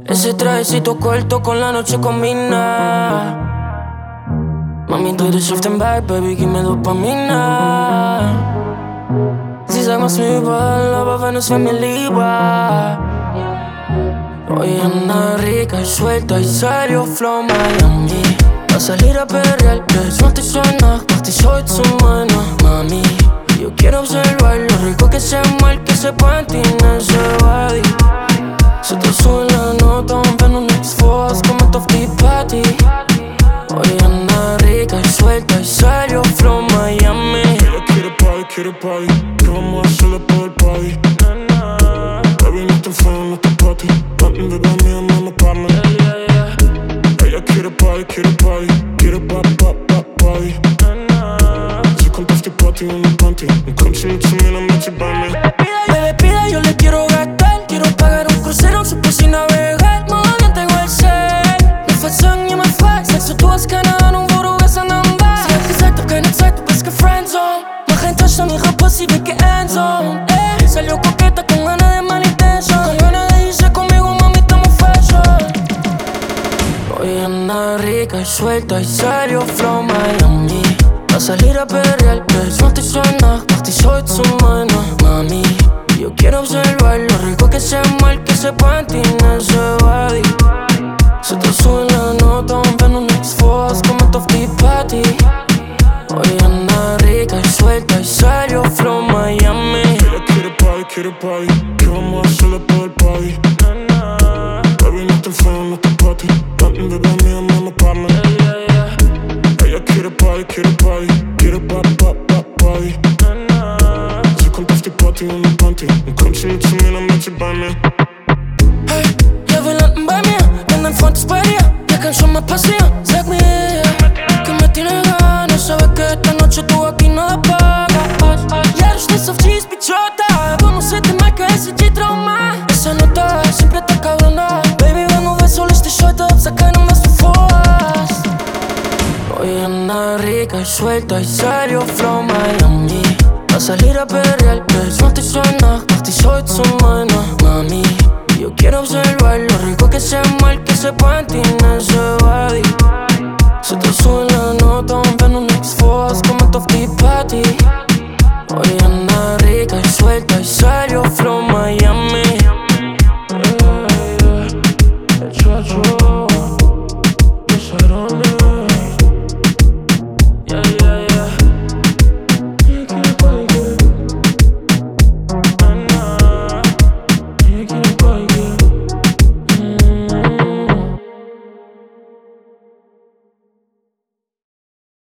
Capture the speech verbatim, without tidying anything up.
Ese trajecito corto con la noche combina. Mami, doe de shift en back, baby, give me dopamina. Sie sagen, was mir überall, aber wenn es für mir lieber. Hoy anda rica y suelta y salió flow Miami. Va a salir a perrear, que suerte suena, macht dich heute zu meiner Mami. Yo quiero observar lo rico que se mueve, que se patina ese body. Se te sube la nota, wenn du nix vorhast, komm mit auf die Party. Hoy anda rica y suelta y salió flow Miami. Ella quiere party, quiere party, que vamos a hacerle por el party. Baby, no te enfades, no te party, nothing bebé, me llama, no parla. Ella quiere party, quiere party, quiere pa, pa, pa, party. Si contaste party en un panty, un country, mucho menos me eche para mí. Bebé, pida, yo le quiero gastar. Quiero pagar un crucero en su piscina navegar. Många tengo el cel. Nu façon ge mig fart. Sex och toastkanal, hon vore resten av en värld. Så jag har sagt upp, kan inte sagt upp, ska friendzone. Baja en touch, mi pussy, de que endzone. Eh, salió coqueta con ganas de mala intención. Con ganas de irse conmigo, mami, estamos fashion. Hoy anda rica y suelta y salió flow Miami. Va a salir a perrear, que suerte suena, macht dich heute zu meiner Mami. Yo quiero observar lo rico que se mueve, que se patina ese body. Se te sube la nota, wenn du nix vorhast, komm mit auf die Party. Hoy anda rica y suelta y salió flow Miami. Ella quiere party, quiere party, que vamos a hacerle por el party. Baby, no te enfades, no te party, nothing bebé, me llama, no parla. Ella quiere party, quiere party, quiere pa, pa, pa, party. Si contaste party en un panty, un country, mucho menos me eche para mí. Hey, jag vill landen bei mir, wenn dein Freund ist bei dir. Ja, kann schon mal passieren, sag mir que me tiene ganas, sabes que esta noche tú aquí nada pagas. Ya du stehst auf G's, bichota, conocete más que ese G-Trauma. Esa nota siempre está cabrona, baby, wenn du willst, hol ich dich heute ab, sag keinem, was du vorhast. Hoy anda rica y suelta y salió flow Miami. Va a salir a perrear, que suerte suena, macht dich heute zu meiner Mami. Yo quiero observar